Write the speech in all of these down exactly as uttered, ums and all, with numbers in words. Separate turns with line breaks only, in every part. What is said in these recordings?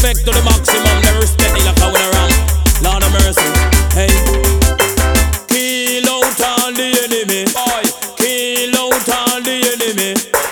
Respect to the maximum, never respect me like I went around. Lord of mercy, hey. Kill out all the enemy, boy. Kill out all the enemy.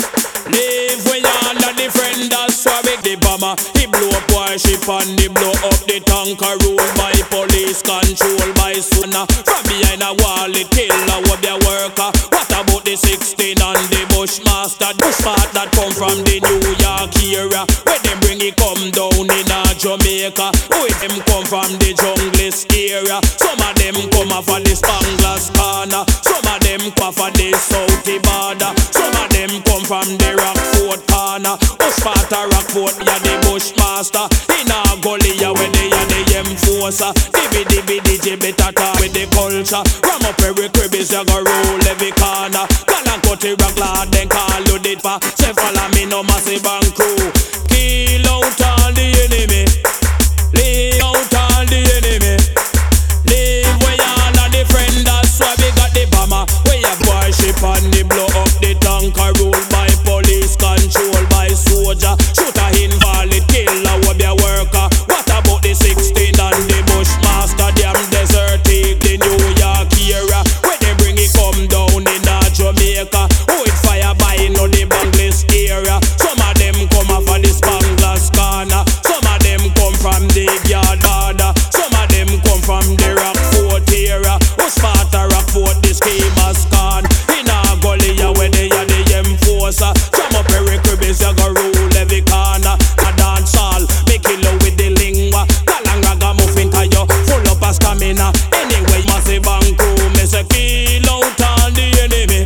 Live where all of the friend that's swag the bomber. He blow up warship and he blow up the tanker. Rule by police, control by sooner. From behind a wall, it kill a what their worker. What about the sixteen and the Bushmaster? Bushmaster that come from the New York area. Where them bring it come down in a Jamaica. Who them come from the junglist area. Some of them come off of the Spangler's corner. Some of them come off of the Southie border. Some of them come from the Rockford corner. Bushmaster Rockford, yeah the Bushmaster. In a gully, yeah where they are the enforcer. Dibby dibby digi better talk with the culture. Ram up every cribbies, you go roll every corner. Gonna cut the rock lad, then call you the fa. Say follow me no massive and crew. Kill out all the enemy. Leave out all the enemy. Leave where all of the friend, that's why we got the bomber. We have warship and they blow up the tanker. Ruled by police, controlled by soldier. Shoot a invalid, kill a web your worker. What about the sixteen and the Bushmaster? Damn desert, take the New York area. When they bring it come down in a Jamaica. Who it fire by no the Bangladesh area. Some of them come off of the Spangler's corner. Some of them come from the yard border. Some of them come from the Rockford area. Bushmaster Rockford, the schemers gone. In a gully, yeah, where they are the enforcer. Jam up every cribbies, you go rule every corner. A dance hall, make it low with the lingua. Galang ragamuffin, tie you full up a stamina. Anyway, massive and crew, me say kill out all the enemy.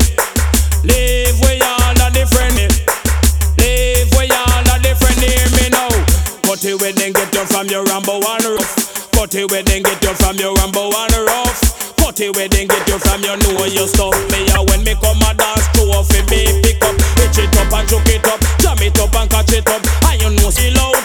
Live where all of the friendly. Live where all of the friendly, hear me now. Cut it where then get you from your Rambo and rough. Cut it where then get you from your Rambo and rough. Cut it where then get you from your know your stuff. Me a when me come a dance trophy, me pick up, hitch it up and choke it up, jam it up and catch it up. And you know see low